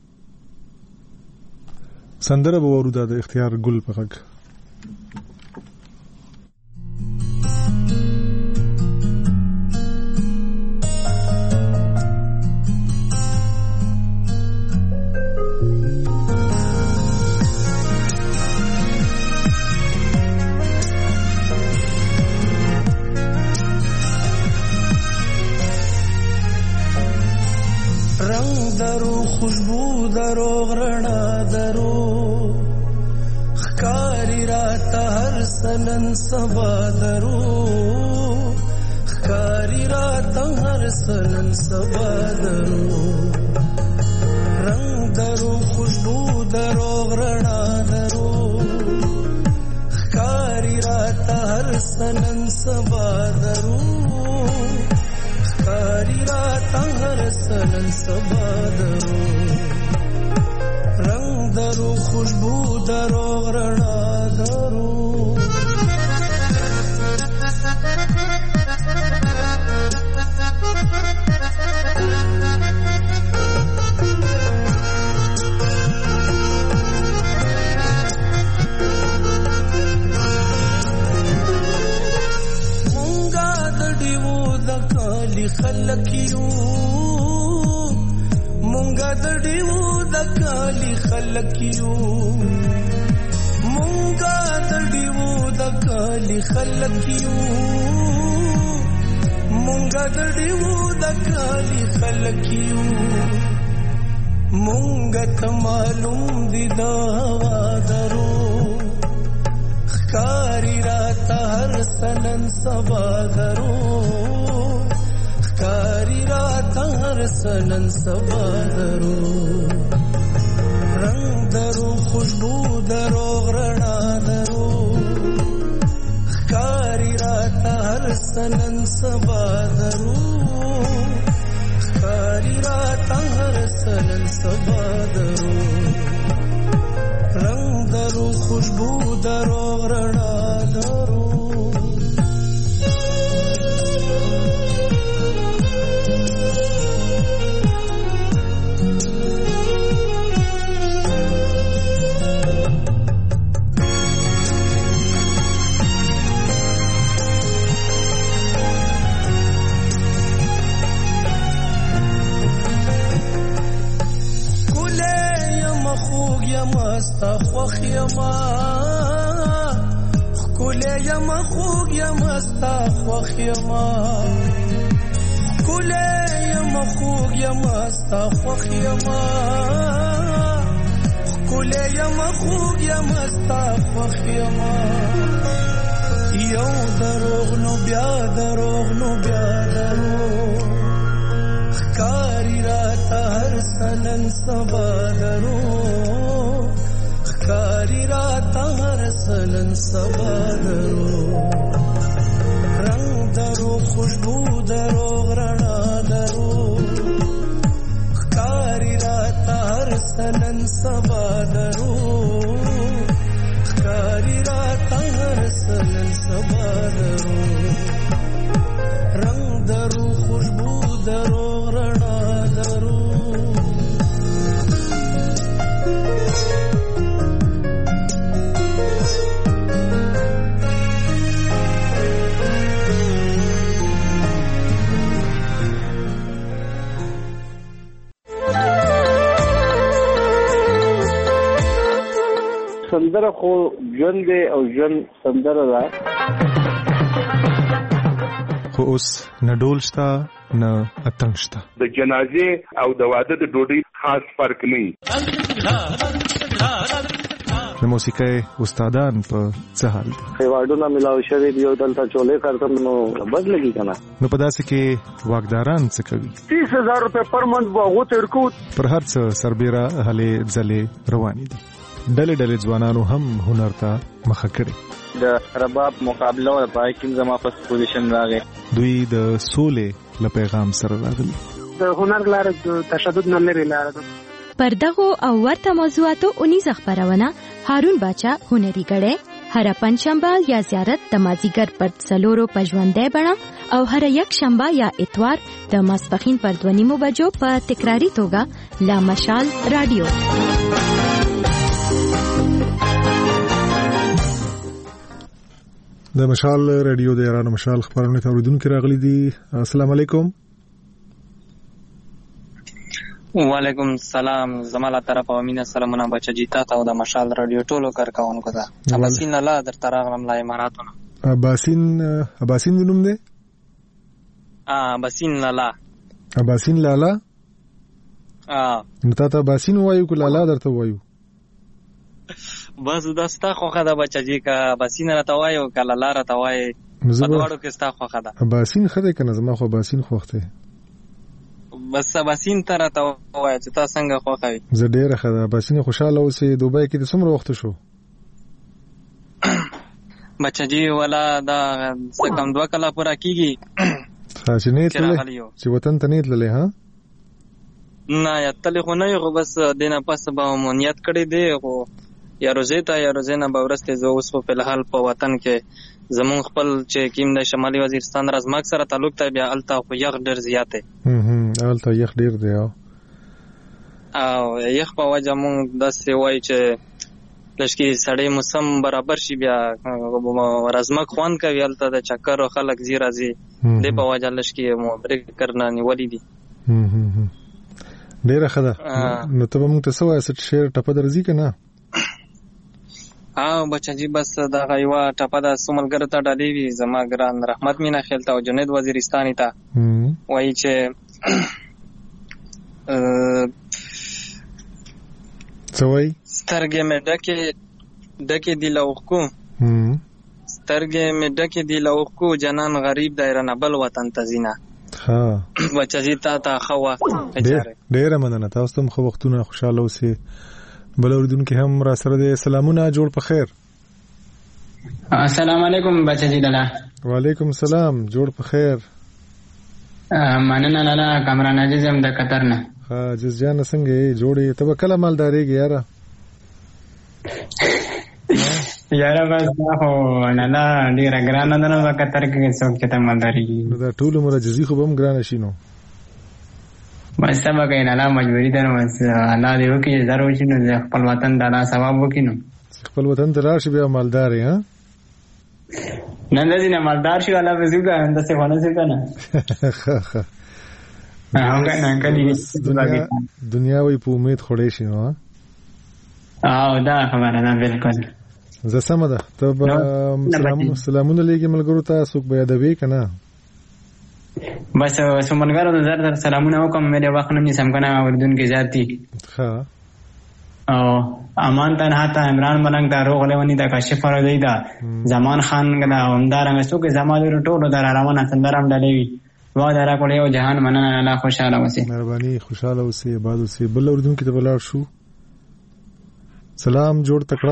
سندره به وورو دا د اختیار ګل په غږ. خوشبو درو غرنا درو خکاری راتا هر سنن سبا درو خکاری راتا هر سنن سبا درو رنگ درو خوشبو درو غرنا درو خکاری راتا هر سنن سبا درو خکاری راتا هر سنن سبا درو رنگ درو خوشبو درو غرنا درو خلک یو مونږه د ډیو د کلی خلک یو مونږه د ډیو د کلی خلک یو مونږه د ډیو د کلی خلک یو مونږه ته معلوم دي دا هوا درو ښکاری راته هر سنن سبا درو ښکاری راته هر سنن سبا درو رنگ درو خوشبو درو رڼا درو ښکاری راته هر سنن سبا درو ښکاری راته هر سنن سبا درو رنگ درو خوشبو درو رڼا درو ستا خوخ یما خکولی یما خوگ یما ستا خوخ یما خکولی یما خوگ یما ستا خوخ یما خکولی یما خوگ یما ستا خوخ یما یو دروغ نو بیا دروغ نو بیا دروغ ښکاری راته هر سنن سبا دروغ ښکاری راته هر سنن سبا درو رنگ درو خوشبو درو رڼا درو ښکاری راته هر سنن سبا درو ښکاری راته هر سنن سبا درو رنگ درو خوشبو درو رڼا درو سندره خو ژوند دی او ژوند سندره ده خو اوس نه ډول شته نه اتنګ شته د جنازې او د واده د ډوډۍ خاص فرق نه د موسیقۍ استادان په څه حال دي ایوارډونه ملاو شوي دي او دلته چولې کارتم نو بد لګي کنه نو په داسې کې واکداران څه کوي تیس هزار روپے پر منت به هغو ته ورکو پر هر څه سربیره هلې ځلې روانې دي ډلې ډلې ځوانانو هم هنر ته مخه کړي د رباب مقابله او پای کې زما په پوزیشن راغی دوی د سولې له پیغام سره راغلي د هنر لاره د تشدد نه لري لاره ده پر دغه او ورته موضوعاتو اونیزه خبرونه هارون باچا هنري غړې هر پنځشنبه یا زیارت د مازیګر پر څلورو پژوندې بڼه او هر یک شنبه یا اتوار د ماسپخین پر دوه نیمو بجو په تکراری توګه لا مشال رادیو د مشال رادیو د ایران مشال خبرونه ته اوریدونکو راغلي دي السلام علیکم وعلیکم السلام زماله طرف امینه سلامونه بچی تا ته د مشال رادیو ټولو کارکونکو ته اباسین الله در ترغلم لا اماراتونه اباسین اباسین نوم دی ا اباسین لالا اباسین لالا ا نو تا ته اباسین وایو کو لالا درته وایو بس دستا خوخه دا بچی کا اباسین راته وایو کله لالا راته وای په دوړو کې ستا خوخه ده اباسین خدای کنه زما خو اباسین خوخته بس اباسین تر ته وای چې تا څنګه خوخوي زه ډیره خدای اباسین خوشاله اوسې دوبای کې د څومره وخت شو بچی ولا دا څنګه دوه کله پورا کیږي خاص نه تللی چې وطن ته نه تللی ها نه یا تللی خو نه یو بس دینه پس به مونیت کړی دی خو یا روزه ته یا روزه نه به ورسته زه اوس په الحال په وطن کې زمون خپل چې کیم د شمالي وزیرستان رزمک سره تعلق ته بیا الته خو یخ ډیر زیاته هم الته یخ ډیر دی او یخ په وجه مونږ د سی وای چې لشکي سړی موسم برابر شي بیا رزمک خوان کوي هلته د چکر او خلک زی راځي د په وجه لشکي مو بریک کرنا نیولې دي ډیره ښه ده. نو ته به موږ ته څه وایې څه شعر ټپه درځي که نه؟ ها بچاجي بس دغه یوه ټپه ده څو ملګرو ته ډالۍ وي زما ګران رحمت مینا خیل ته او جنید وزیرستاني ته وایي چې څه وایي؟ سترګې مې ډکې ډکې دي له اوښکو سترګې مې ډکې دي له اوښکو جنان غریب دی رانه بل وطن ته ځینه. بچاجي تا ته ښه وخت. ډېره مننه. تاسو ته هم ښه وختونه خوشحاله اوسئ. بل اورېدونکي هم را سره دی. سلامونه، جوړ په خیر. السلام علیکم بچاجي لالا. وعلیکم السلام، جوړ په خیر. مننه لالا. کامران عزیز هم د قطر نه. ها عزیز جان څنګه یې؟ جوړې ته به کله مالدارېږي یاره؟ یاره بس دا خو لالا ډېره ګرانه ده نو په قطر کې څوک چې ته مالدارېږي. نو دا ټول عمر عاجزي خو به هم ګرانه شي نو. بس څه به کوې لالا مجبوري ده نو بس الله دې وکړي چې زر وشي نو خپل وطن د الله ثواب وکړي نو خپل وطن ته راشي بیا مالدار یې. ها نه داسې نه مالدار شي الله به ځو که همداسې خو نه ځو که نه دنیا وی په امید خوړی شي نو. او دا خبره ده بلکل. زه سمه ده. ته به سلامونه لیږې ملګرو ته څوک به یادوې که نه؟ بس څو ملګرو ته زر زر سلامونه وکړم. مې وخت نه نیسم که نه اورېدونکي زیات دي. او امان تنها ته عمران ملنګ ته روغ لیوني ته کاشف فردی ده زمان خان ده همدارنګه څوک زما لرو ټولو در روانه سندره هم ډلې وي. دعا دې راکړې او جهان مننه الله خوشحاله اوسې. مهرباني خوشحاله اوسې آباد اوسې. بل اورېدونکي ته به لاړ شو. سلام جوړ تکړه.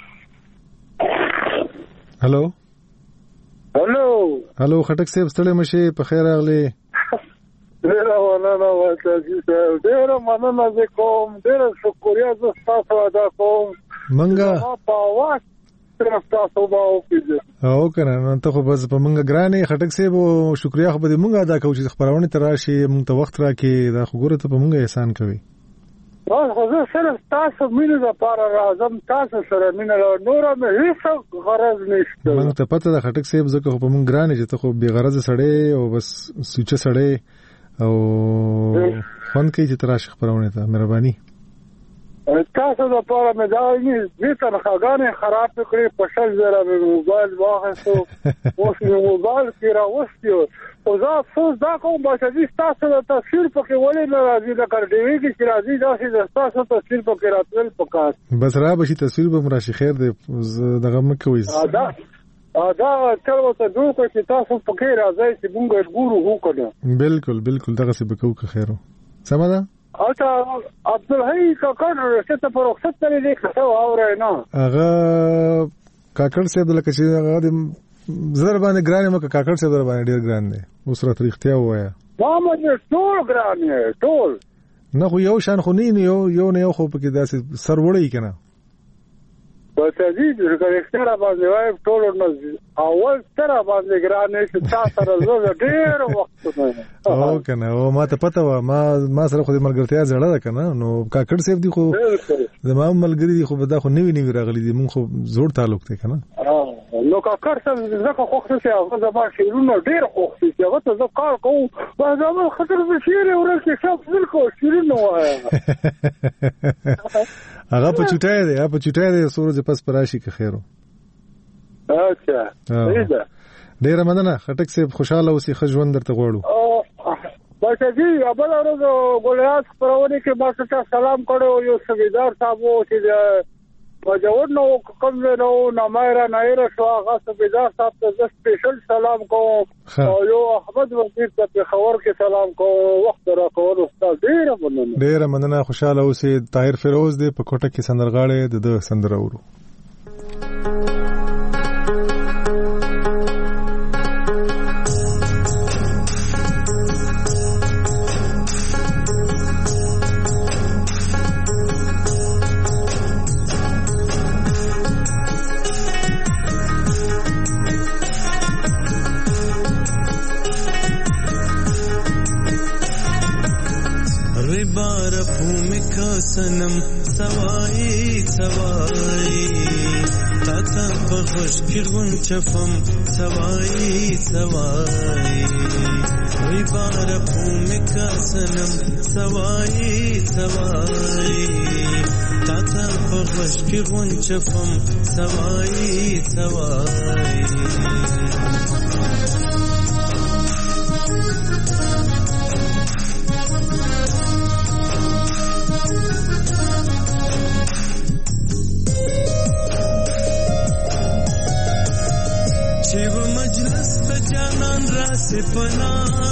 هلو هلو هلو خټک صاحب ستړی مه شې په خیر راغلې. ډېره مننه وچاجي صاحب ډېره مننه زه کوم. ډېره شکریا زه ستاسو ادا کوم. منګه په اواز صرف تاسو به وپېژنم. او که نه نو ته خو بس په منګه ګران یې خټک صاحب او شکریا خو به دې مونږ ادا کوو چې خپرونې ته راشې مونږ ته وخت راکړې. دا خو ګوره ته په مونږ احسان کوې. بس خو زه صرف تاسو مینې دپاره راځم. تاسو سره مینه لرم نوره مې هېڅ غرض نشته. مونږ ته پته ده خټک صاحب ځکه خو په مونږ ګران یې چې ته خو بې غرضه سړی او بس سوچه سړی او خوند کوي چې ته راشې خپرونې ته. مهرباني. تاسو دپاره مې دا دې تنخواګانې خراب کړې. په شل زره مې موبایل واخیستو اوس مې موبایل کې راوستي خو زه افسوس دا کوم بچاجي ستاسو د تصویر پکې ولې نه راځي لکه ډیوي کې چې راځي داسې د ستاسو تصویر پکې راتلل پکار. بس را به شي تصویر به م راشي. خیر دی دغه مه کوئ. دا دا چل ورته جوړ کړئ چې تاسو پکې راځئ چې مونږ ګورو وکړو. بلکل بلکل دغسې به کوو که خیر و. سمه ده. هلته عبدالحی کاکړ رشته ته په رخصت تللی دی که څه واورئ نه هغه کاکړ صاحب لکه چې هغه د زه در باندې ګران یم که کاکړ صاحب در باندې ډېر ګران دی. اوس راته رښتیا ووایه. ما باندې ټول ګران یې ټول. نه خو یو شان خو نه یو یو نه یو خو پکې داسې سر وړی که نه بچاجي چې رښتیا را باندې وایم ټولو نه اول ته را باندې ګران یې چې تا سره زه ډېر وختونه او که نه او ما ته پته وه ما ما سره خو د ملګرتیا زړه ده که نه نو کاکړ صاحب دي خو زما هم ملګري دي خو به دا خو نوي نوي راغلي دي مونږ خو زوړ تعلق دی که نه. نو کاکړ صاحب ځکه خوښ شي هغه زما شعرونه ډېر خوښ شي چې هغه ته زه کار کوم بس زما خطر زه شعر یې ورځ کې ښه فضل کوم شعرونه وایم. هغه په چوټای دی هغه په چوټای دی څو ورځې پس به راشي که خیر و. اچھا صحیح ده. ډېره مننه خټک صاحب خوشحاله اوسې. ښه ژوند درته غواړو. بچاجي بله ورځ ګلریاض خپرونې کې ما ته سلام کړی و یو سوبیدار صاحب و چې مجور نه و کوم ځای نه و نامایره نایره شو هغه سوبیدار صاحب ته زه سپیشل سلام کوم او یو احمد وزیر ته پېښور کې سلام کوم. وخت راکولو ستا ډېره مننه. ډېره مننه خوشحاله اوسې. طاهر فیروز دی په کوټه کې سندرغاړی د ده سندره اورو. बार भूमिका सनम सवाई सवाई ताता बखश किरवन चफम सवाई सवाई वही बार भूमिका सनम सवाई सवाई ताता बखश किरवन चफम सवाई सवाई शिव मजलिस त जानन रासे पना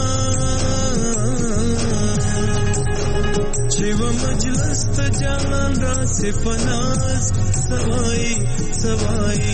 शिव मजलिस त जानन रासे पना सवाई सवाई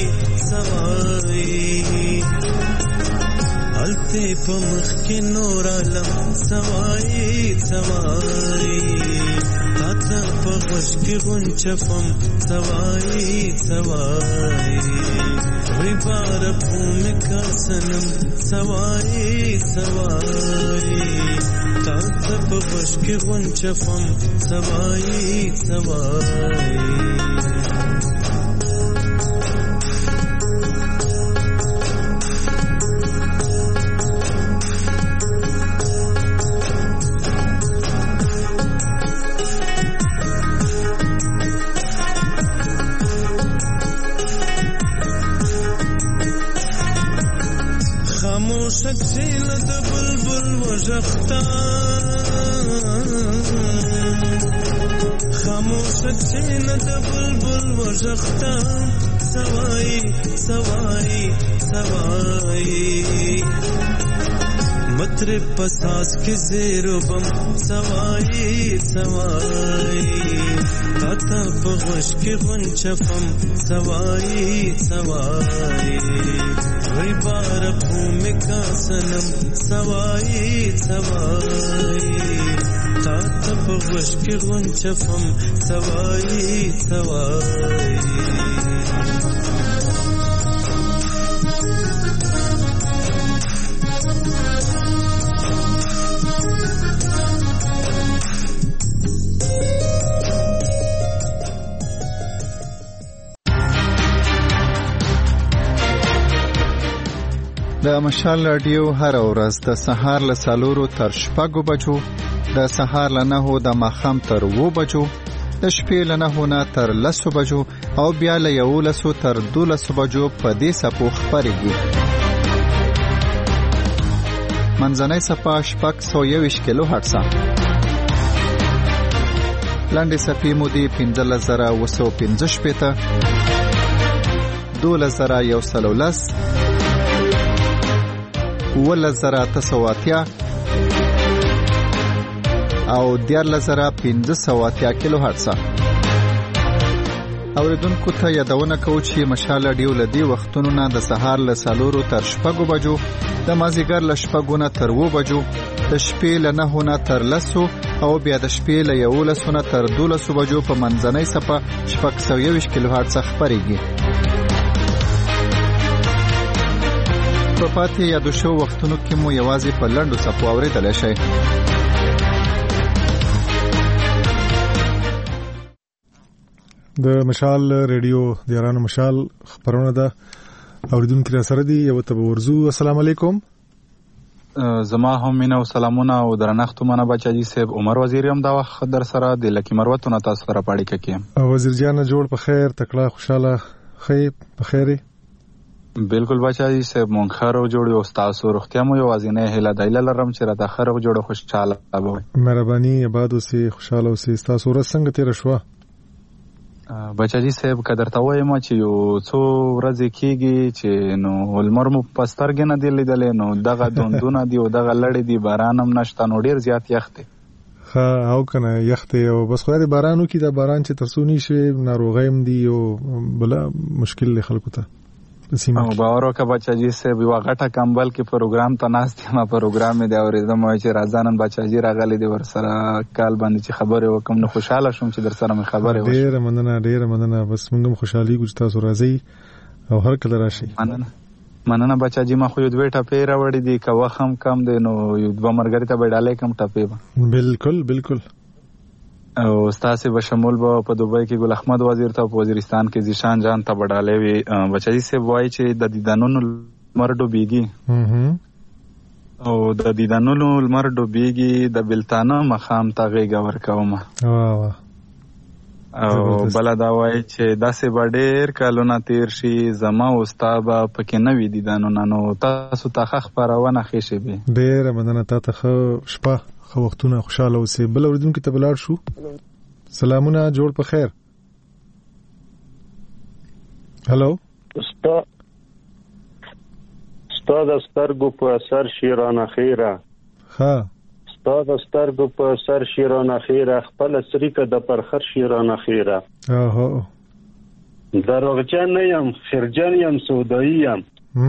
सवाई अलते पमख के नूर आलम सवाई सवाई ताता पगश के गुंचफम सवाई सवाई वही बार भूमिका सनम सवाई सवाई ताता पगश के गुंचफम सवाई सवाई سکسیل د بلبل وژختا خاموش سکسیل د بلبل وژختا سوای سوای سوای مطرب پساس کے زیر و بم سوای سوای تاتا پغوش کے غنچفم سوای سوای وی بار भूमिका सनम सवाई सवाई ताता पगश के गुंचफम सवाई सवाई د مشال رادیو هر ورځ د سهار له څلورو تر شپږو بجو د سهار له نهو د ماښام تر اوو بجو د شپې له نهو نه تر لسو بجو او بیا له یولسو تر دولسو بجو په دې څپو خپرېږي. منځنۍ څپه شپږ سوه یوویشت کیلو هرټزه، لنډې څپې مو دي پنځلس زره اوه سوه پنځه شپېته، دولس زره یو سل او لس، اوولس زره اته سوه اتیا او دیارلس زره پنځه سوه اتیا کیلو هرټزه. اوریدونکو ته یادونه کوو چې مشال رادیو له دې وختونو نه د سهار له څلورو تر شپږو بجو، د مازدیګر له شپږو نه تر اوو بجو، د شپې له نهو نه تر لسو او بیا د شپې له یولسو نه تر دولسو بجو په منځنۍ څپه شپږ سوه یوویشت کیلو هرټزه خپرېږي. په پاتې یادو شو وختونو کې مو یوازې په لنډو څپو اورېدلی شئ. د مشال ریډیو د یارانو مشال خبرونه ده اوریدونکو را سره دي. یو ته ورزو. السلام علیکم. زما هم مینا او سلامونه او درنښت منه بچاجي صاحب. عمر وزیر هم دا وخت در سره د لکی مروتونه تاسو سره پاړی کیم. وزیر جان جوړ په خیر، تکړه خوشاله خیر په خیره. بالکل بچاجي صاحب مونږ خرو جوړ یو تاسو روغتیا مو یو ازینه هله دایله لرم چې را د خرو جوړ خوشاله اوبوي. مهرباني آباد اوسې، خوشاله اوسې. تاسو ورځ څنګه تیر شوه؟ بچاجي صاحب قدر ته وایم چې یو څو ورځې کېږي چې نو ولمر مو پسترګ نه دی لیدلې، نو دغه دوندونه دی او دغه لړې دی، باران هم نشته، نو ډیر زیات یخ دی. ها او کنه یخ دی او بس خو دې بارانو کې دا باران چې ترسونی شي ناروغیم دی او بلا مشکل له خلکو ته. او باورو که بچاجي صاحب یو غټه کمبل کې پروګرام ته ناست یم، پروګرام دی اورېدم چې راځانن بچاجي راغلي دی ور سره کال باندې چې خبره وکم، نو خوشاله شوم چې در سره مې خبره وشي. ډېر مننه ډېر مننه. بس موږ هم خوشحالي ګو چې تاسو راځي او هر کله راشي. مننه مننه بچاجي. ما خو یو دوه ټپې راوړې دي، که وخت هم کم دی نو یو دوه مرګري ته به ډالې کم ټپې به. بالکل بالکل او ستاسو به شمول به په دوبۍ کې ګل احمد وزیر ته په وزیرستان کې زیشان جان ته بډالې وي بچی سه وای چې د دیدانونو لمر ډوبېږي او د دیدانونو لمر ډوبېږي د بلتانه مخام ته غېږه ورکوم او بل دا وای چې داسې به ډېر کلونه تیر شي زما او ستا به پکې نه وي دیدانونه نو تاسو ته ښه خپرونه ښې شي به ډېره مننه تا ته ښه شپه ښه وختونه خوشحاله اوسې بل اورېدونکي ته به لاړ شو سلامونه جوړ په خیر هلو ستا ستا د سترګو په سر شیرانه خیره ها ستا د سترګو په سر شیرانه خیره خپل سریکه د پرخر شیرانه خیره اوهو دروغجن نه یم خرجن یم سودایی یم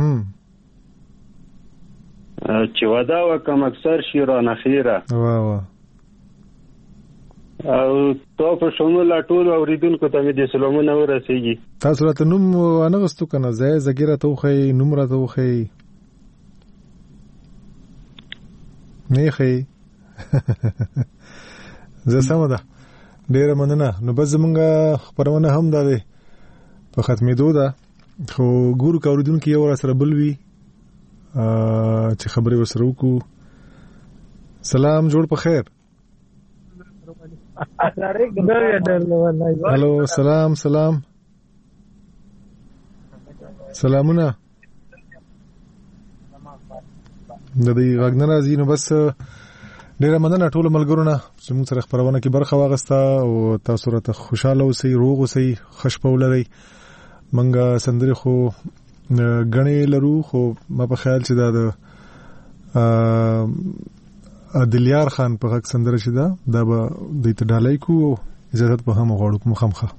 چې ودا وکم اکثر شیرانه خیره واه واه او تو په شمول ټول اوریدونکو ته دې سلامونه ورسیږي تاسو راته نوم نه غوښتو کنه زه زګیره ته خو نوم راته خو نه خې زه سم ده ډیره مننه نو بس زمونږه خبرونه هم ده په ختمېدو ده خو ګورو کا اوریدونکو یو سره بل وی چې خبرې ورسره وکړو سلام جوړ په خیر هلو سلام سلام سلامونه د دې غږ نه راځي نو بس ډیره مننه ټول ملګرو نه چې موږ سره خبرونه کې برخه واغسته او تاسو راته خوشاله اوسئ روغ اوسئ خوشبو لرئ منګه سندري خو غنې لرو خو ما په خیال چې دا د عادلیار خان په غږ سندره شي دا دا به د ډالۍ کو اجازه په هم غواړو کوم خامخه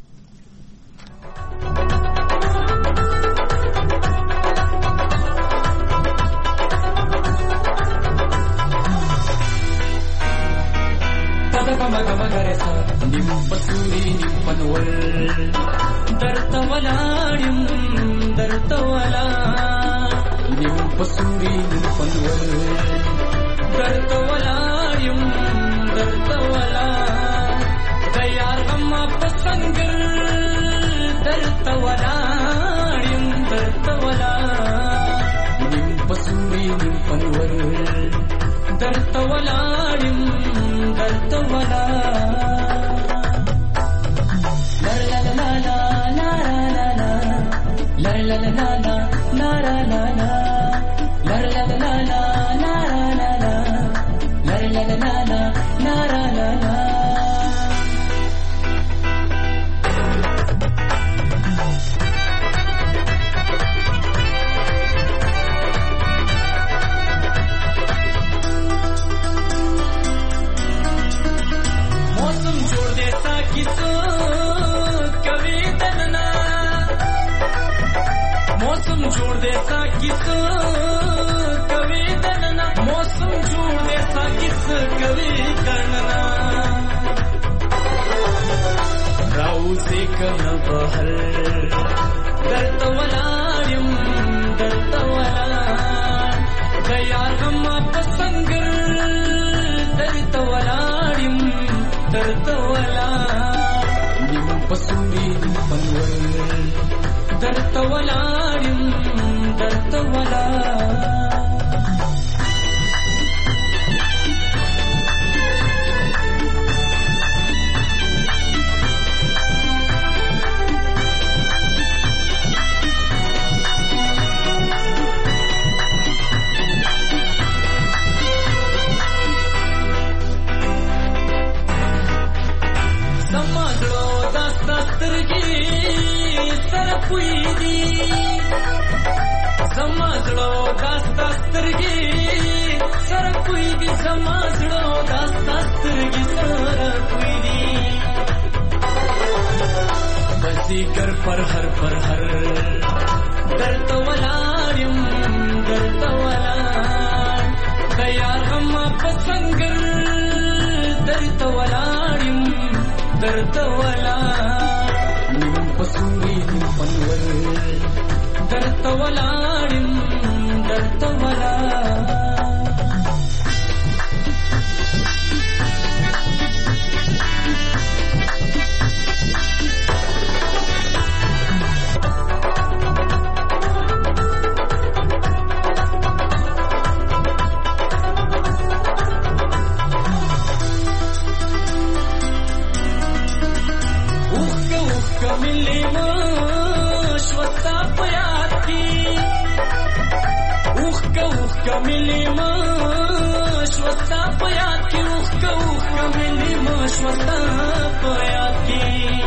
کملی مشوستا پیات کی اوخ کا اوخ کملی مشوستا پیات کی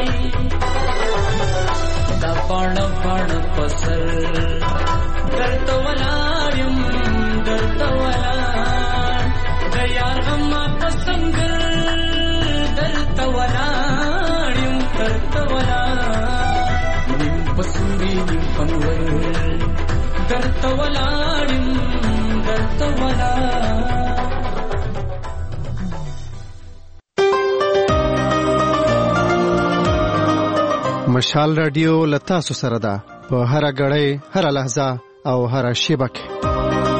دا پڑ پڑ پسر درت ولارم درت ولار دیار غما پسنگ درت ولارم درت ولار نیم پسوری نیم پنور درت ولارم درت ولار. مشال رادیو لتا سره ده په هر غړې هر لحظه او هر شیبه کې.